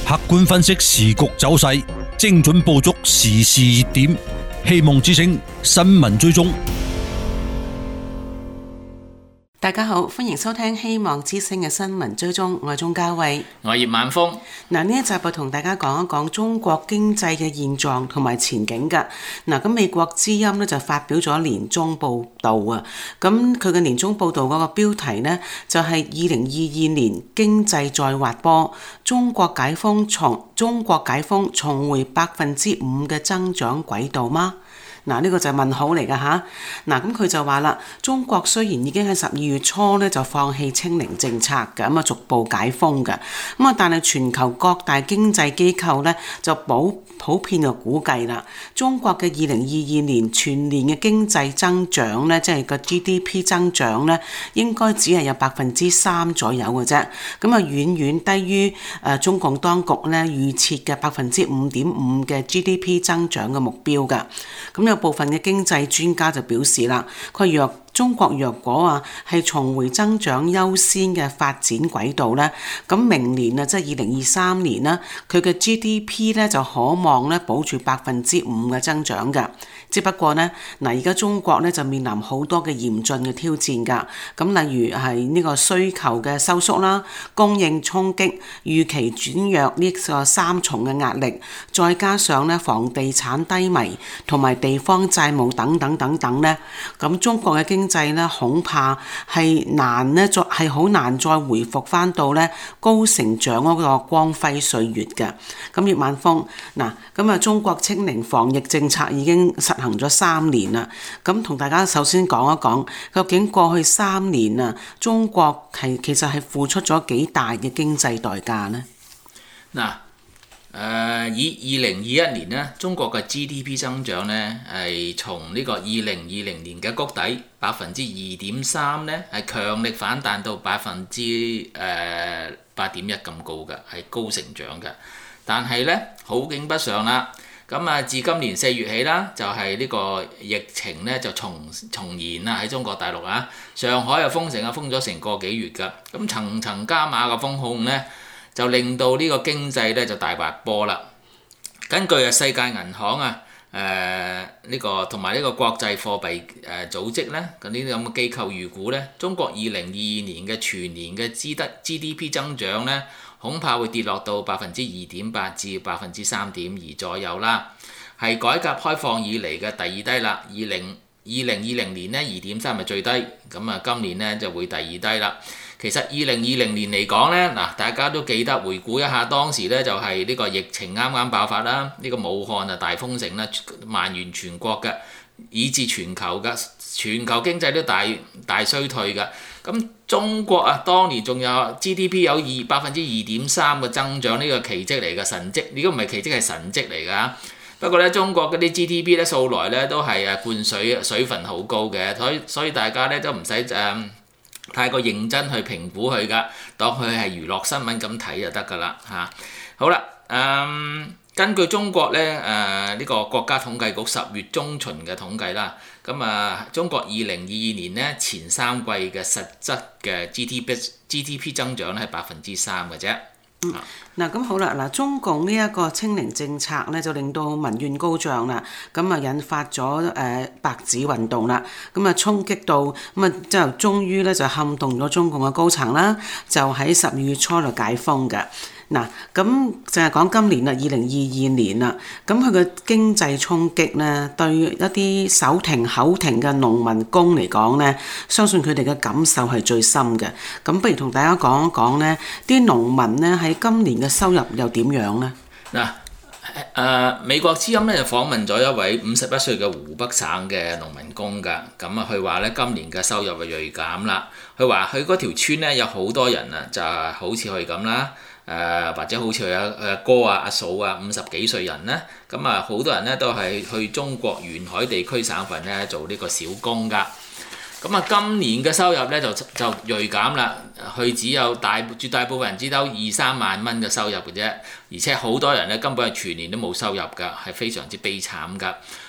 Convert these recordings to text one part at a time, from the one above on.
客觀分析時局走勢，精準捕捉時事熱點。希望之聲新聞追蹤。 大家好，歡迎收聽希望之聲嘅新聞追蹤，我係鍾嘉慧， 我係葉晚風。 呢一集就同大家講一講中國經濟嘅現狀同埋前景㗎。咁美國之音咧就發表咗年終報導啊。咁佢嘅年終報導嗰個標題呢，就係2022年經濟再滑坡，中國解封重回5%嘅增長軌道嗎？呢個就係問號嚟㗎嚇。咁佢就話啦，中國雖然已經喺12月初咧就放棄清零政策嘅，咁逐步解封嘅，但係全球各大經濟機構咧就普遍嘅估計啦，中國嘅2022年全年嘅經濟增長咧，即係個 GDP 增長咧，應該只係有3%左右嘅啫，咁遠遠低於中共當局咧預設嘅5.5%嘅 GDP 增長嘅目標㗎。咁有部分嘅經濟專家就表示啦，中國若果係重回增長優先嘅發展軌道咧，咁明年即係2023年啦，佢嘅 GDP 咧就可望咧保住5%嘅增長㗎。只不過呢，而家中國咧就面臨好多嘅嚴峻嘅挑戰㗎。咁例如係呢個需求嘅收縮啦、供應衝擊、預期轉弱呢個三重嘅壓力，再加上咧房地產低迷同埋地方債務等等咧，咁中國嘅經濟咧恐怕係好難再回復翻到咧高成長嗰個光輝歲月嘅。咁葉晚風中國清零防疫政策已經實行咗3年啦。咁同大家首先講一講，究竟過去3年啊，中國其實係付出咗幾大嘅經濟代價呢？ 以2021年呢，中國嘅 GDP 增長呢係從呢個2020年嘅谷底2.3%呢係強力反彈到8.1%咁高嘅，係高成長嘅。但係呢，好景不常啦。咁自今年4月起啦，就係呢個疫情呢就重燃啦喺中國大陸啊，上海又封城封咗成個幾月㗎。咁層層加碼嘅封控呢，就令到呢個經濟咧就大滑坡啦。根據世界銀行呢個同埋呢個國際貨幣組織咧，咁呢啲咁嘅機構預估咧，中國2022年嘅全年嘅GDP 增長咧，恐怕會跌落到2.8%至3.2%左右啦，係改革開放以嚟嘅第二低啦。2020年咧2.3係最低，咁今年咧就會第二低啦。其實2020年嚟講咧，大家都記得回顧一下當時咧就係呢個疫情啱啱爆發啦，呢個武漢大封城啦，蔓延全國嘅，以至全球經濟都大衰退嘅。咁中國當年仲有 GDP 有2.3%嘅增長，呢個奇蹟嚟嘅神蹟，呢個唔係奇蹟係神蹟嚟㗎。不過咧，中國嗰啲 GDP 咧素來咧都係灌水分好高嘅，所以大家咧都唔使太過認真去評估佢㗎，當佢係娛樂新聞咁睇就得㗎啦嚇。好啦，根據中國咧呢個國家統計局10月中旬嘅統計啦，咁中國2022年咧前3季嘅實質嘅 GDP 增長咧係3%嘅啫。 咁好啦，中共呢一個清零政策咧就令到民怨高漲啦，咁引發咗白紙運動啦，咁衝擊到就終於咧就撼動咗中共嘅高層啦，就喺12月初就解封嘅。咁淨係講今年啦，2022年啦，咁佢嘅經濟衝擊咧，對一啲手停口停嘅農民工嚟講咧，相信佢哋嘅感受係最深嘅。咁不如同大家講一講咧，啲農民咧喺今年嘅收入又點樣咧？ 美國之音咧就訪問咗一位51歲嘅湖北省嘅農民工㗎，咁佢話咧今年嘅收入係銳減啦。佢話佢嗰條村咧有好多人就好似佢咁啦。或者好似佢阿哥阿嫂50幾歲人咧，咁好多人咧都係去中國沿海地區省份咧做呢個小工㗎。咁今年嘅收入咧就銳減啦，佢只有絕大部分人只有2-3萬蚊嘅收入嘅啫，而且好多人咧根本係全年都冇收入㗎，係非常之悲慘㗎。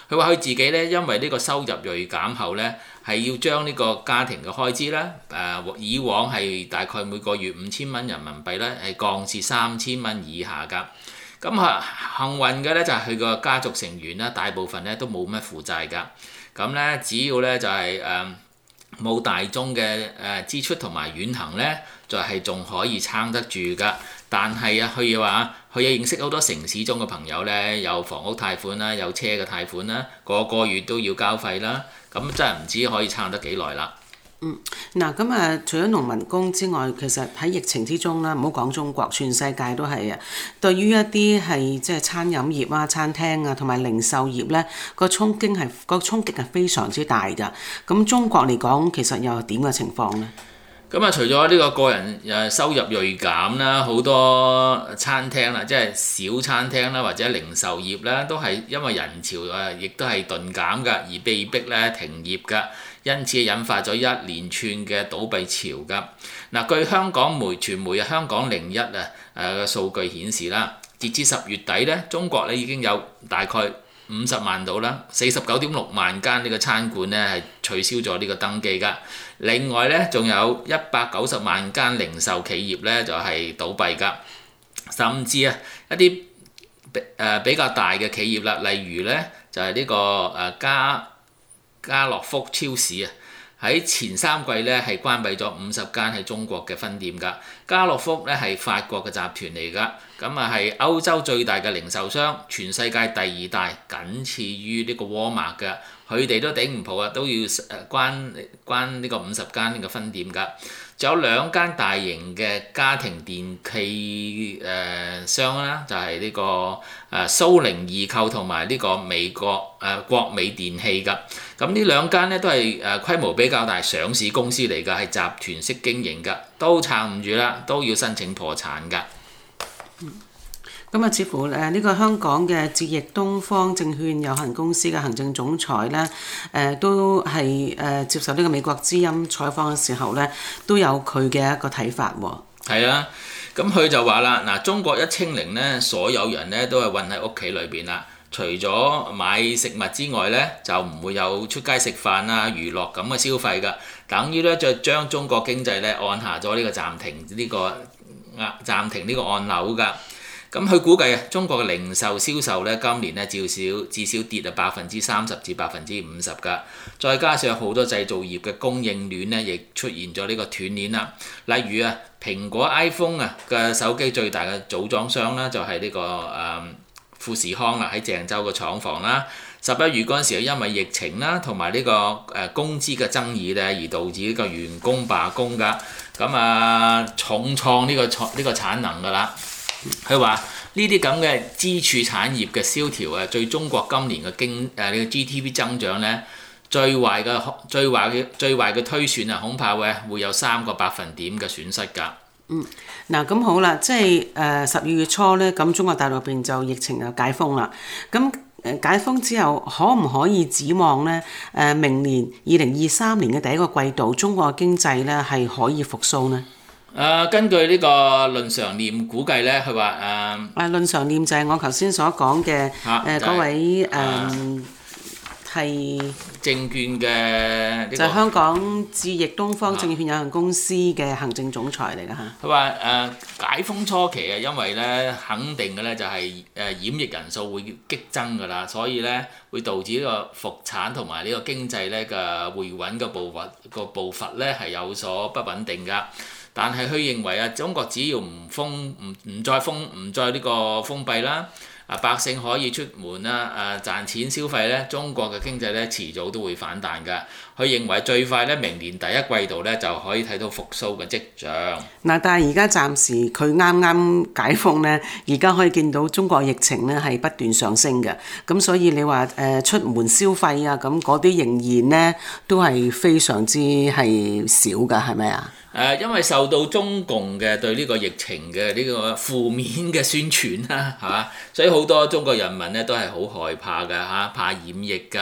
佢話佢自己呢，因為呢個收入銳減後呢，係要將呢個家庭嘅開支啦，以往係大概每個月5000蚊人民幣呢，係降至3000蚊以下㗎。咁幸運嘅呢，就係佢個家族成員啦，大部分呢都冇乜負債㗎。咁呢，只要呢，就係冇大宗嘅支出同埋遠行呢，就係仲可以撐得住㗎。但係啊，佢話佢認識好多城市中嘅朋友呢，有房屋貸款啦，有車嘅貸款啦，個月都要交費啦。咁真係唔知可以撐得幾耐啦。 嗱咁除咗農民工之外，其實喺疫情之中啦，唔好講中國，全世界都係啊。對於一啲係即係餐飲業啊、餐廳啊同埋零售業咧，個衝擊係非常之大㗎。咁中國嚟講，其實又係點嘅情況呢？ 咁除咗呢個個人收入銳減啦，好多餐廳啦，即係小餐廳啦，或者零售業啦，都係因為人潮亦都係頓減㗎，而被逼咧停業㗎，因此引發咗一連串嘅倒閉潮㗎。嗱，據香港傳媒香港01嘅數據顯示啦，截至10月底咧，中國咧已經有大概50萬到啦，49.6萬間呢個餐館咧係取消咗呢個登記㗎。另外咧，仲有190萬間零售企業咧就係倒閉㗎，甚至一啲比較大嘅企業啦，例如咧就係呢個家樂福超市啊，喺前3季咧係關閉咗50間喺中國嘅分店㗎。家樂福咧係法國嘅集團嚟㗎，咁係歐洲最大嘅零售商，全世界第2大，僅次於呢個沃爾瑪㗎。佢哋都頂唔抱啊，都要關呢個50間呢個分店㗎。仲有2間大型嘅家庭電器商啦，就係呢個蘇寧易購同埋呢個美國國美電器㗎。咁呢2間咧都係規模比較大上市公司嚟㗎，係集團式經營㗎，都撐唔住啦，都要申請破產㗎。 咁似乎呢個香港嘅捷易東方證券有限公司嘅行政總裁咧，都係接受呢個美國之音採訪嘅時候咧，都有佢嘅一個睇法喎。 係啊，咁佢就話啦，嗱，中國一清零咧，所有人咧都係韞喺屋企裏邊啦，除咗買食物之外咧，就唔會有出街食飯啊、娛樂咁嘅消費㗎，等於咧就將中國經濟咧按下咗呢個暫停呢個按鈕㗎。咁佢估計中國嘅零售銷售咧，今年咧至少跌30%至50%㗎。再加上好多製造業嘅供應鏈咧，亦出現咗呢個斷鏈啦。例如蘋果 iPhone 嘅手機最大嘅組裝商啦，就係呢個富士康啦，喺鄭州嘅廠房啦。11月嗰陣時，因為疫情啦，同埋呢個工資嘅爭議咧，而導致呢個員工罷工㗎。咁重創呢個產能㗎啦。佢話呢啲咁嘅支柱產業嘅蕭條對中國今年嘅呢個 GDP 增長咧，最壞嘅推算恐怕會有3個百分點嘅損失㗎。 嗱咁好啦，即係12月初咧，咁中國大陸邊就疫情又解封啦。咁解封之後，可唔可以指望咧？明年2023年嘅第1個季度，中國嘅經濟咧係可以復甦呢？ 根據呢個論常念估計咧，佢話論常念就係我頭先所講嘅嗰位係證券嘅就係香港捷易東方證券有限公司嘅行政總裁嚟㗎嚇。 佢話解封初期因為咧肯定嘅咧就係染疫人數會激增㗎啦，所以咧會導致呢個復產同埋呢個經濟咧嘅回穩嘅步伐咧係有所不穩定㗎。但係佢認為中國只要唔再呢個封閉啦，百姓可以出門啦，賺錢消費咧，中國嘅經濟咧遲早都會反彈㗎。佢認為最快咧明年第1季度咧就可以睇到復甦嘅跡象。 但係而家暫時佢啱啱解封咧，而家可以見到中國疫情咧係不斷上升嘅。咁所以你話出門消費咁嗰啲仍然咧都係非常之係少㗎，係咪啊？ 因為受到中共嘅對呢個疫情嘅呢個負面嘅宣傳啦，係嘛，所以好多中國人民咧都係好害怕㗎嚇，怕染疫㗎。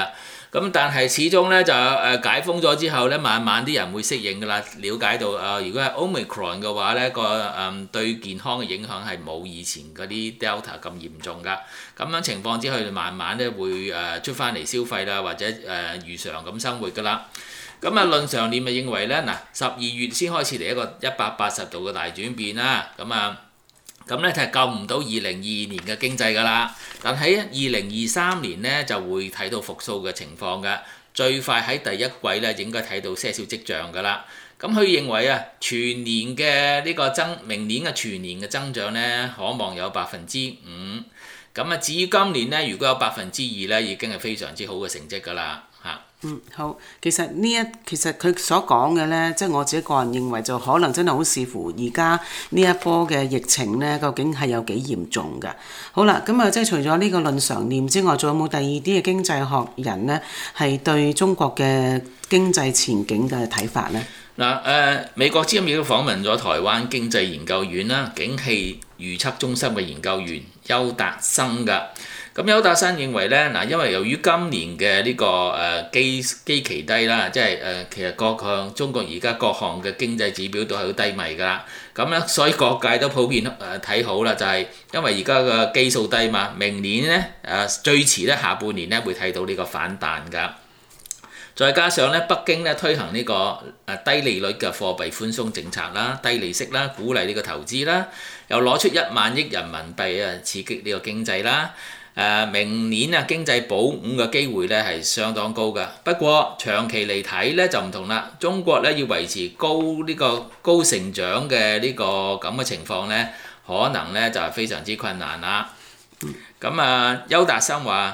咁但係始終咧就解封咗之後咧，慢慢啲人會適應㗎啦，了解到如果係 Omicron 嘅話咧，對健康嘅影響係冇以前嗰啲 Delta 咁嚴重㗎。咁樣情況之下，慢慢咧會出翻嚟消費啦，或者如常咁生活㗎啦。咁論常念咪認為咧，12月先開始嚟一個180度嘅大轉變啦。咁咧就係救唔到2022年嘅經濟㗎啦。但喺2023年咧就會睇到復甦嘅情況㗎。最快喺第一季咧應該睇到些少跡象㗎啦。咁佢認為全年嘅呢個明年嘅全年嘅增長咧，可望有5%。咁至於今年咧，如果有2%咧，已經係非常之好嘅成績㗎啦。 好。其實佢所講嘅呢，即係我自己個人認為就可能真係好視乎而家呢一波嘅疫情呢，究竟係有幾嚴重㗎。好啦，咁即係除咗呢個論常念之外，仲有冇第二啲嘅經濟學人呢，係對中國嘅經濟前景嘅睇法呢？ 美國之音亦都訪問咗台灣經濟研究院啦，景氣預測中心嘅研究員邱達生㗎。咁邱達生認為咧，因為由於今年嘅呢個基期低啦，即係其實中國而家各項嘅經濟指標都係好低迷㗎啦。咁咧，所以各界都普遍睇好啦，就係因為而家嘅基數低嘛，明年咧最遲咧下半年咧會睇到呢個反彈㗎。再加上咧，北京咧推行呢個低利率嘅貨幣寬鬆政策啦，低利息啦，鼓勵呢個投資啦，又攞出1萬億人民幣刺激呢個經濟啦。明年經濟保五嘅機會咧係相當高㗎。不過長期嚟睇咧就唔同啦，中國咧要維持高成長嘅呢個咁嘅情況咧，可能咧就係非常之困難啦。咁邱達生話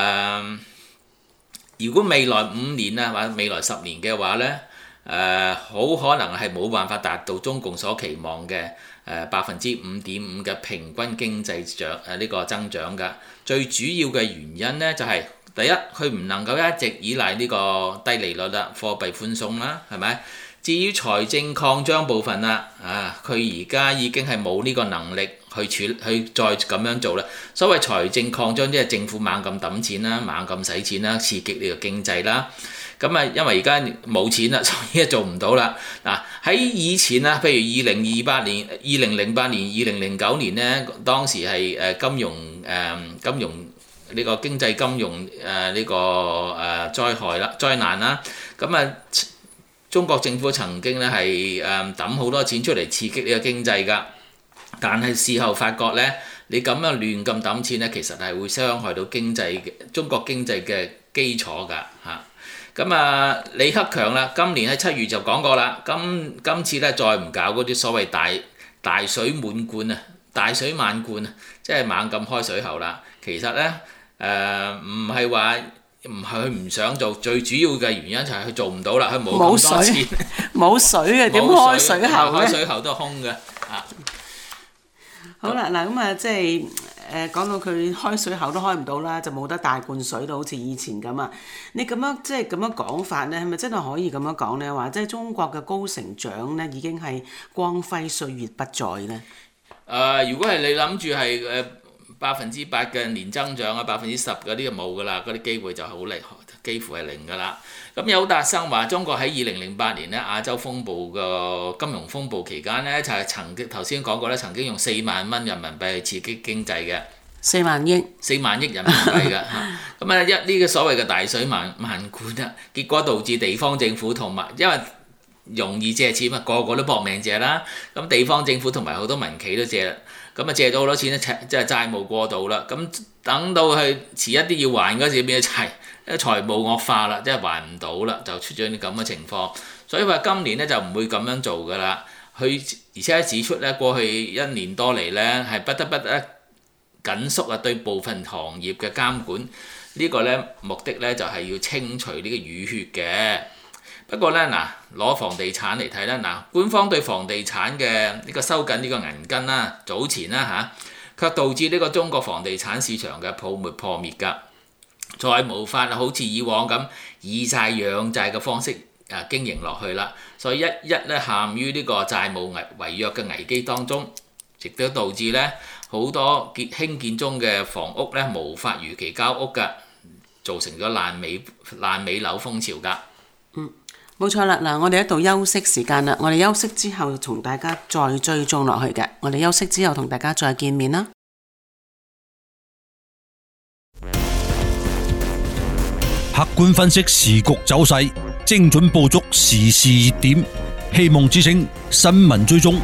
如果未來5年或者未來10年嘅話咧，好可能係冇辦法達到中共所期望嘅5.5%嘅平均經濟呢個增長㗎。最主要嘅原因咧就係第一，佢唔能夠一直依賴呢個低利率啦、貨幣寬鬆啦，係咪？至於財政擴張部分啦，佢而家已經係冇呢個能力去再咁樣做啦。所謂財政擴張，即係政府猛咁揼錢啦、猛咁使錢啦，刺激呢個經濟啦。咁因為而家冇錢啦，所以做唔到啦。喺以前譬如2008年、2008年、2009年咧，當時係金融呢個經濟金融呢個災難啦。中國政府曾經咧係抌好多錢出嚟刺激呢個經濟㗎，但係事後發覺咧，你咁樣亂咁抌錢咧，其實係會傷害到中國經濟嘅基礎㗎嚇。李克強啦，今年喺7月就講過啦，今次咧再唔搞嗰啲所謂大水漫灌即係猛咁開水喉啦。其實咧唔係話佢唔想做，最主要嘅原因就係佢做唔到啦，佢冇咁多錢， 冇水嘅點開水喉咧？ 開水喉都係空嘅。 好啦，咁即係講到佢開水喉都開唔到啦，就冇得大灌水到好似以前咁啊！你咁樣講法咧，係咪真係可以咁樣講咧？話即係中國嘅高成長咧，已經係光輝歲月不再咧？ 如果係你諗住係8%嘅年增長10%嗰啲就冇㗎啦，嗰啲機會就好零，幾乎係零㗎啦。咁邱達生話，中國喺2008年咧亞洲風暴嘅金融風暴期間咧，就係曾經頭先講過咧，曾經用4萬蚊人民幣去刺激經濟嘅。 4萬億人民幣㗎。咁呢個所謂嘅大水漫灌啊，結果導致地方政府同埋因為容易借錢嘛，個個都搏命借啦。咁地方政府同埋好多民企都借啦。借咗好多錢咧，即係債務過度啦。咁等到佢遲一啲要還嗰時，變咗財務惡化啦，即係還唔到啦，就出咗啲咁嘅情況。所以話今年咧就唔會咁樣做㗎啦。而且指出咧，過去1年多嚟咧係不得不緊縮對部分行業嘅監管。呢個咧目的咧就係要清除呢個淤血嘅。不過咧攞房地產嚟睇咧官方對房地產嘅呢個收緊呢個銀根啦，早前卻導致呢個中國房地產市場嘅泡沫破滅㗎，再無法好似以往咁以債養債嘅方式經營落去啦，所以一咧陷於呢個債務違約嘅危機當中，亦都導致咧好多興建中嘅房屋咧無法如期交屋㗎。 造成咗爛尾樓風潮㗎。 冇錯啦。嗱，我哋一到休息時間啦，我哋休息之後同大家再追蹤落去嘅。我哋休息之後同大家再見面啦。 客觀分析時局走勢，精準捕捉時事熱點，希望之聲新聞追蹤。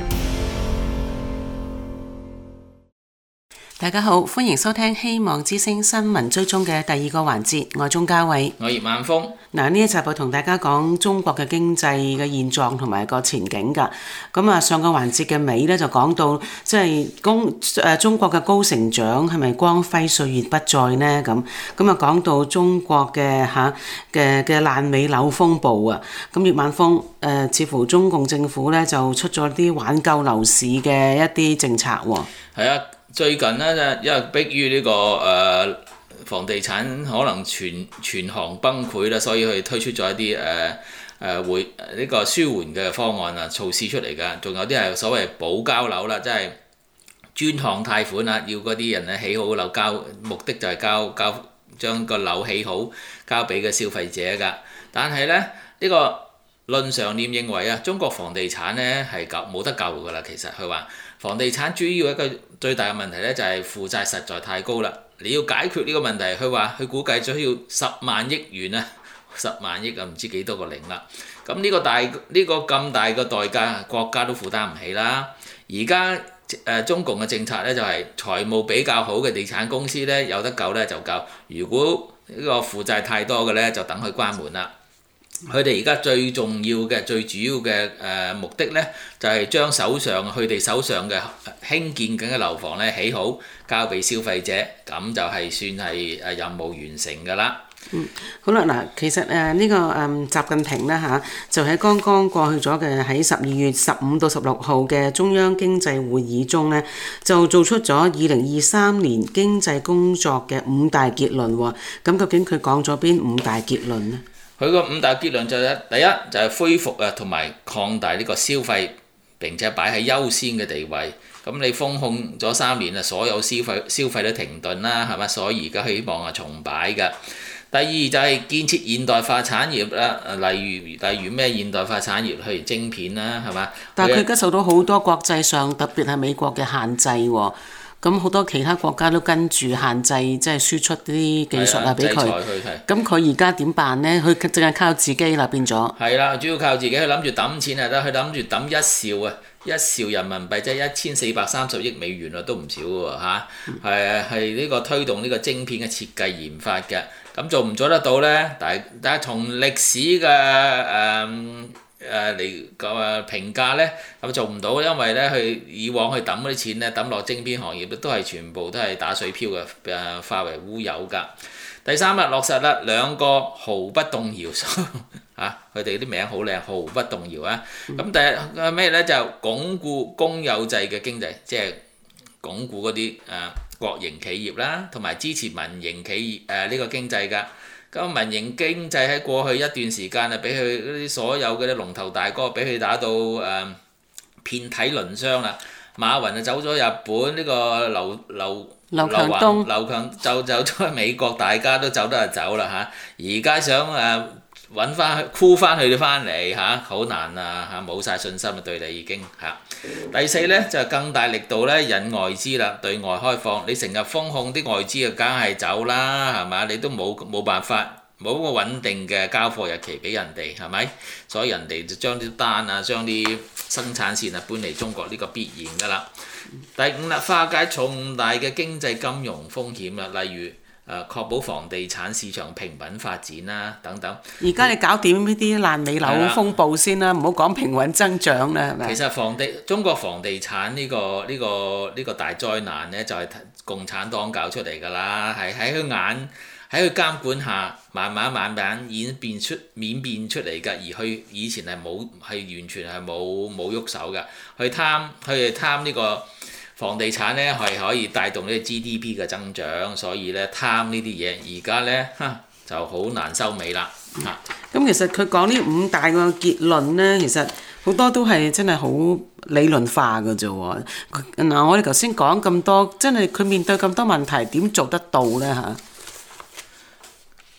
大家好，歡迎收聽希望之聲新聞追蹤嘅第二個環節，我係鍾嘉偉， 我葉晚風。 嗱，呢一集我同大家講中國嘅經濟嘅現狀同埋個前景㗎。咁啊，上個環節嘅尾咧就講到，即係中國嘅高成長係咪光輝歲月不再呢？咁啊講到中國嘅爛尾樓風暴啊。咁葉晚風似乎中共政府咧就出咗啲挽救樓市嘅一啲政策喎。 係啊，最近咧因為迫於呢個房地產可能全行崩潰啦，所以佢推出咗一啲呢個舒緩嘅方案啊，措施出嚟㗎。仲有啲係所謂保交樓啦，即係專項貸款啊，要嗰啲人咧起好樓目的就係將個樓起好交俾個消費者㗎。但係咧呢個論常念認為啊，中國房地產咧係冇得救㗎啦。其實佢話房地產主要一個最大嘅問題咧就係負債實在太高啦。你要解決呢個問題，佢估計咗要10萬億元啊，10萬億啊，唔知幾多個零啦。咁呢個咁大嘅代價，國家都負擔唔起啦。而家中共嘅政策咧就係財務比較好嘅地產公司咧有得救咧就救，如果呢個負債太多嘅咧就等佢關門啦。佢哋而家最重要嘅、最主要嘅目的咧，就係將佢哋手上嘅興建緊嘅樓房咧起好，交俾消費者，咁就係算係任務完成㗎啦。 好啦，嗱，其實呢個習近平咧就喺剛剛過去咗嘅喺12月15到16號嘅中央經濟會議中咧，就做出咗2023年經濟工作嘅5大結論喎。咁究竟佢講咗邊5大結論呢？ 佢個5大結論就係第一就係恢復啊，同埋擴大呢個消費，並且擺喺優先嘅地位。咁你封控咗3年啊，所有消費都停頓啦，係咪？所以而家希望重擺㗎。第二就係建設現代化產業啦，例如咩現代化產業，譬如晶片啦，係嘛？ 但係佢而家受到好多國際上，特別係美國嘅限制喎。咁好多其他國家都跟住限制，即係輸出啲技術啊俾佢。咁佢而家點辦呢？佢淨係靠自己啦，變咗。係啦， 主要靠自己。佢諗住揼錢啊，佢諗住揼1兆啊，1兆人民幣即係1430億美元啊，都唔少喎嚇。係呢個推動呢個晶片嘅設計研發嘅。咁做唔做得到呢？但係從歷史嘅嚟個評價呢，咁做唔到，因為呢，佢以往去揼嗰啲錢呢，揼落晶片行業都係全部都係打水漂嘅，化為烏有㗎。第三落實啦，2個毫不動搖佢哋啲名好靚，毫不動搖啊。咁第一咩呢？就鞏固公有制嘅經濟，即係鞏固嗰啲國營企業啦，同埋支持民營企業呢個經濟㗎。咁民營經濟喺過去一段時間啊，俾佢嗰啲所有嗰啲龍頭大哥俾佢打到遍體鱗傷啦。馬雲就走咗日本，呢個劉強就走咗去美國，大家都走得就走啦嚇。而家想揾翻箍翻佢哋翻嚟嚇，好難啊嚇，冇晒信心啊對你已經嚇。第四呢，就更大力度咧引外資啦，對外開放。你成日封控啲外資啊，梗係走啦，係嘛？你都冇辦法，冇個穩定嘅交貨日期俾人哋，係咪？所以人哋就將啲單啊，將啲生產線啊搬嚟中國，呢個必然㗎啦。第五啦，化解重大嘅經濟金融風險啦，例如確保房地產市場平穩發展啦，等等。而家你搞掂呢啲爛尾樓風暴先啦，唔好講平穩增長啦，係咪？ 其實中國房地產呢個大災難呢，就係共產黨搞出嚟㗎啦，係喺佢監管下，慢慢演變出嚟㗎，而佢以前係完全係冇喐手㗎，佢哋貪呢個房地產咧係可以帶動呢個 GDP 嘅增長，所以咧貪呢啲嘢，而家咧就好難收尾啦嚇。 咁其實佢講呢5大個結論咧，其實好多都係真係好理論化㗎啫喎。嗱，我哋頭先講咁多，真係佢面對咁多問題，點做得到咧嚇？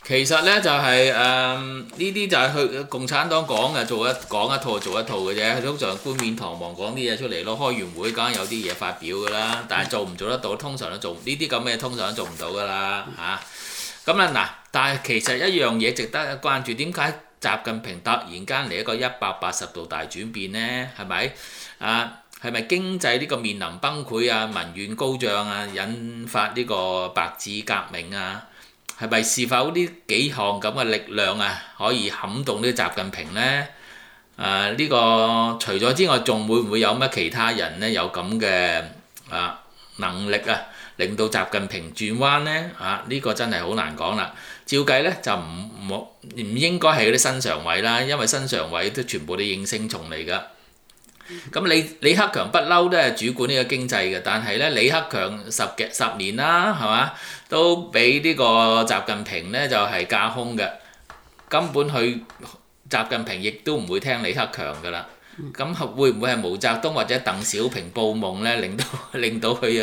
其實咧就係呢啲就係佢共產黨講嘅，講一套做一套嘅啫。佢通常冠冕堂皇講啲嘢出嚟咯，開完會梗係有啲嘢發表㗎啦。但係做唔做得到，通常都做呢啲咁嘅，通常都做唔到㗎啦嚇。咁啊嗱，但係其實一樣嘢值得關注，點解習近平突然間嚟一個180度大轉變呢？係咪啊？係咪經濟呢個面臨崩潰啊、民怨高漲啊，引發呢個白紙革命啊？係咪是否呢幾項咁嘅力量啊，可以撼動呢個習近平呢？呢個除咗之外，仲會唔會有乜其他人呢？有咁嘅能力啊，令到習近平轉彎呢？呢個真係好難講啦。照計呢，就唔應該係嗰啲新常委啦，因為新常委都全部都應聲蟲嚟㗎。咁李克強不嬲都係主管呢個經濟嘅，但係咧李克強十年啦，係嘛，都俾呢個習近平咧就係架空嘅，根本習近平亦都唔會聽李克強㗎啦。咁會唔會係毛澤東或者鄧小平報夢咧，令到佢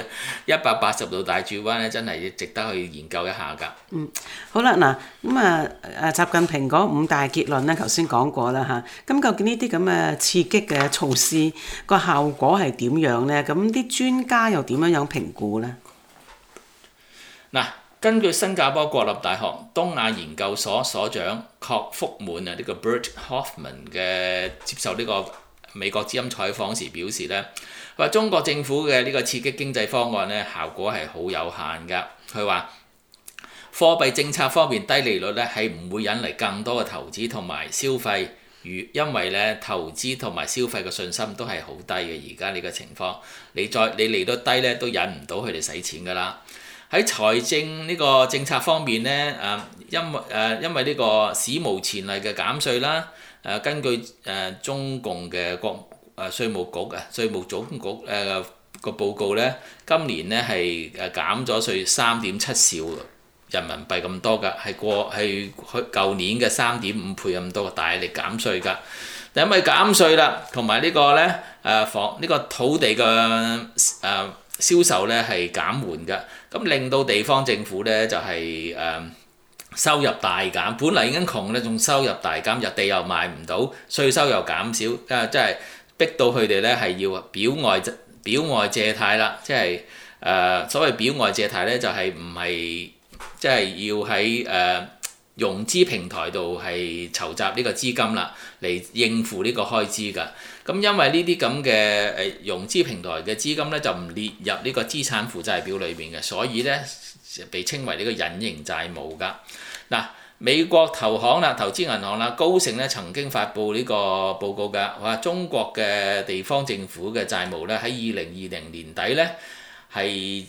180度大轉彎咧？真係值得去研究一下㗎。 好啦，嗱咁習近平嗰5大結論咧，頭先講過啦嚇。咁究竟呢啲咁嘅刺激嘅措施個效果係點樣咧？咁啲專家又點樣評估咧？ 嗱，根據新加坡國立大學東亞研究所所長郭福滿呢個 Bert Hoffman 嘅接受呢個美國之音採訪時表示咧，話中國政府嘅呢個刺激經濟方案咧效果係好有限㗎。佢話貨幣政策方面低利率咧係唔會引嚟更多嘅投資同埋消費，因為咧投資同埋消費嘅信心都係好低嘅。而家呢個情況，你利率低咧都引唔到佢哋使錢㗎啦。喺財政呢個政策方面咧，因為呢個史無前例嘅減稅啦。根據中共嘅稅務局稅務總局個報告咧，今年咧係減咗稅3.7兆人民幣咁多㗎，係舊年嘅3.5倍咁多，大力減稅㗎。因為減稅啦，同埋呢個咧呢個土地嘅銷售咧係減緩㗎，咁令到地方政府咧就係收入大減，本嚟已經窮咧，仲收入大減，地又賣唔到，稅收又減少，即係逼到佢哋咧係要表外借貸啦，即係所謂表外借貸咧就係唔係即係要喺融資平台度係籌集呢個資金啦，嚟應付呢個開支㗎。咁因為呢啲咁嘅融資平台嘅資金咧就唔列入呢個資產負債表裏邊嘅，所以咧被稱為呢個隱形債務㗎。嗱，美國投資銀行啦，高盛咧曾經發布呢個報告㗎，話中國嘅地方政府嘅債務咧喺2020年底咧係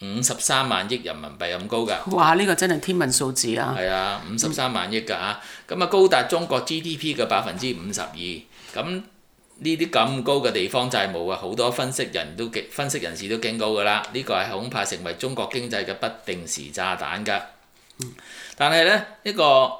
53萬億人民幣咁高㗎。 哇！呢個真係天文數字啊！係啊，53萬億㗎嚇，咁高達中國 GDP 嘅52%。咁呢啲咁高嘅地方債務啊，好多分析人士都警告㗎啦，呢個係恐怕成為中國經濟嘅不定時炸彈㗎。但係咧呢個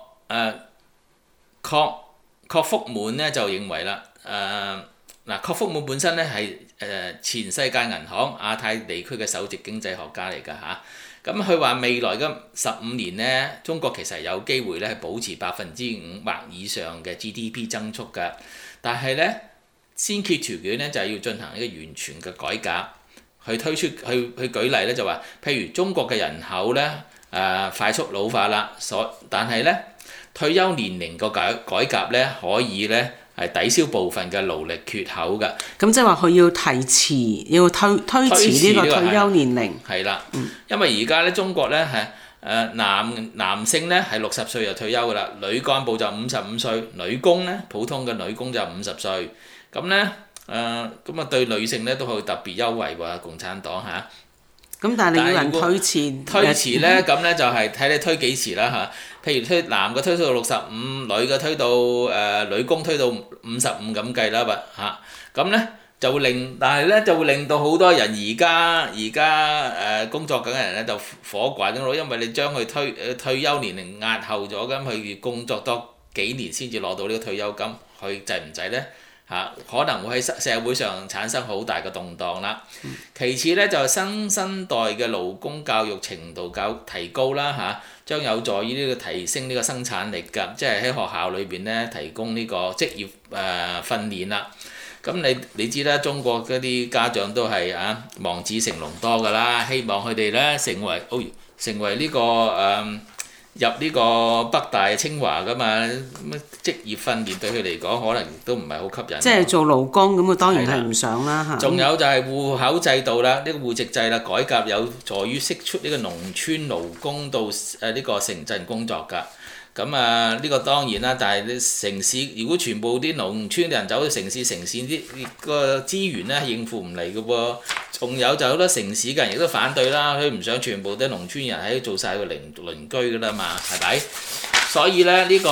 郭福滿咧就認為啦，郭福滿本身咧係前世界銀行亞太地區嘅首席經濟學家嚟㗎嚇。咁佢話未來嘅15年咧，中國其實有機會咧係保持5%或以上嘅 GDP 增速㗎。但係咧先決條件咧就係要進行一個完全嘅改革。去舉例咧就話，譬如中國嘅人口咧快速老化啦，但係咧退休年齡個改革咧可以咧係抵消部分嘅勞力缺口㗎。 咁即係話佢要要推遲呢個退休年齡。 係啦，因為而家咧中國咧係男性咧係60歲就退休㗎啦，女幹部就55歲，女工咧普通嘅女工就50歲。咁咧咁對女性咧都係特別優惠喎，共產黨嚇。 咁但係你要人推遲咧，咁咧就係睇你推幾時啦嚇。譬如男嘅推到65，女嘅推到女工推到55咁計啦嚇。咁咧就會令到好多人而家工作緊嘅人咧就火滾咯，因為你將佢退休年齡壓後咗，咁佢工作多幾年先至攞到呢個退休金，佢制唔制咧？ 可能會喺社會上產生好大嘅動盪啦。其次咧就新生代嘅勞工教育程度提高啦將有助於呢個提升呢個生產力㗎，即係喺學校裏邊咧提供呢個職業訓練啦。咁你知啦，中國嗰啲家長都係望子成龍多㗎啦，希望佢哋咧成為呢個入呢個北大清華㗎嘛，咁職業訓練對佢嚟講可能都唔係好吸引。 即係做勞工咁當然係唔想啦。 仲有就係戶口制度啦，呢個戶籍制啦，改革有助於釋出呢個農村勞工到呢個城鎮工作㗎。咁呢個當然啦，但係城市如果全部啲農村人走到城市啲個資源咧應付唔嚟嘅喎。仲有就好多城市嘅人亦都反對啦，佢唔想全部啲農村人喺度做晒個鄰居㗎啦嘛，係咪？所以咧呢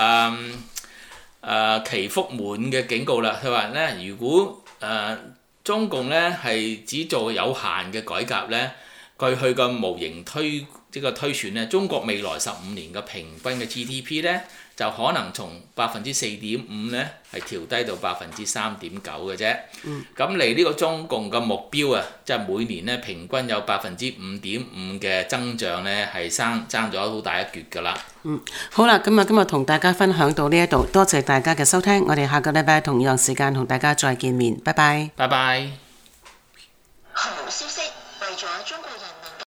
個祈福滿嘅警告啦，佢話咧如果中共咧係只做有限嘅改革咧，據佢個模型推算咧，中國未來15年嘅平均嘅 GDP 咧就可能從4.5%咧係調低到3.9%嘅啫。咁離呢個中共嘅目標即係每年咧平均有5.5%嘅增長咧，係爭咗好大一橛㗎啦。 好啦，今日同大家分享到呢一度，多謝大家嘅收聽，我哋下個禮拜同樣時間同大家再見面，拜拜。 拜拜。 好消息，為咗中國人民